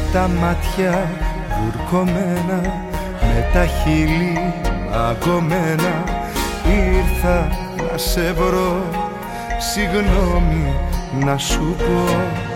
τα μάτια βουρκωμένα, με τα χείλη μαγκωμένα, ήρθα να σε βρω, συγγνώμη να σου πω.